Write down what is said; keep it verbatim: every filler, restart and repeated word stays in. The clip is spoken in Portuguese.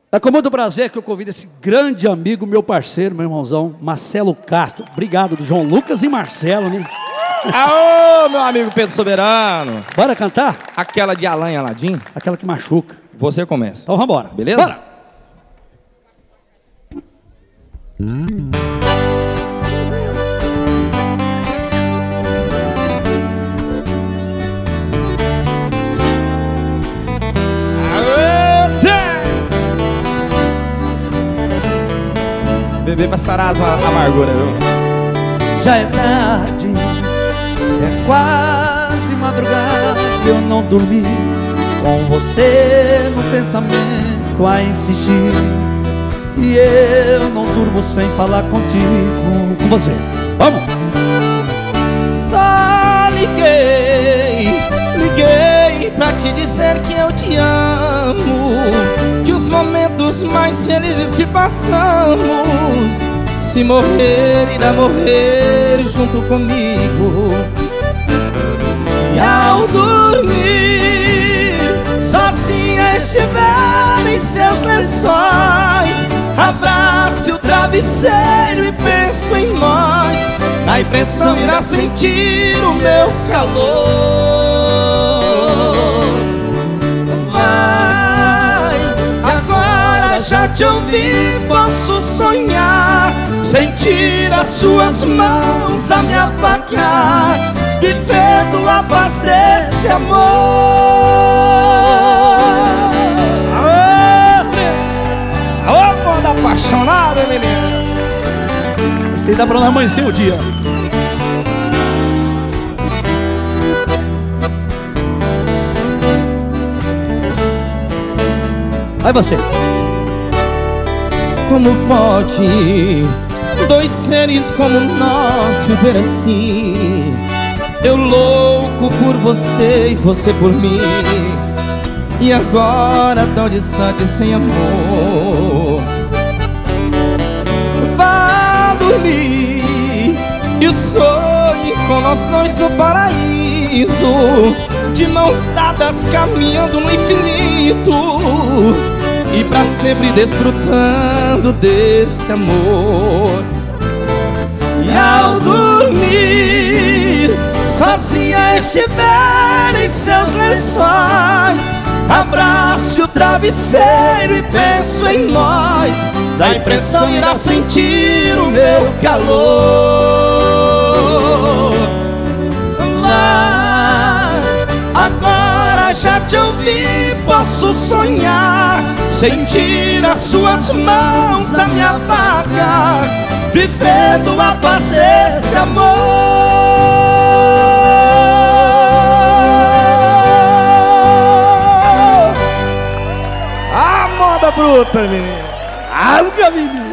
É com muito prazer que eu convido esse grande amigo, meu parceiro, meu irmãozão, Marcelo Castro. Obrigado, do João Lucas e Marcelo, né? Aô, meu amigo Pedro Soberano. Bora cantar? Aquela de Alain Aladim? Aquela que machuca. Você começa. Então vambora. Beleza? Bora! Hum. Beber pra sarar as amarguras, viu? Já é tarde, é quase madrugada, eu não dormi, com você no pensamento a insistir. E eu não durmo sem falar contigo, com você. Vamos! Só liguei, liguei pra te dizer que eu te amo, que os momentos mais felizes que passamos, se morrer, irá morrer junto comigo. E ao dormir, sozinha estiver em seus lençóis, abraço o travesseiro e penso em nós. Na impressão irá sentir o meu calor. Já te ouvi, posso sonhar, sentir as suas mãos a me apagar, vivendo a paz desse amor. Aô, aô, moda apaixonada, menina. Esse aí dá pra não amanhecer o dia. Vai você. Como pode dois seres como nós viver assim? Eu louco por você e você por mim, e agora tão distante sem amor. Vá dormir e sonhe com nós dois no paraíso, de mãos dadas caminhando no infinito, e pra sempre desfrutando desse amor. E ao dormir, sozinha estiver em seus lençóis, abrace o travesseiro e penso em nós. Da impressão irá sentir o meu calor. Lá, agora já te ouvi, posso sonhar, sentir as suas mãos a me apagar, vivendo a paz desse amor. A moda bruta, menina. Rasga, menina.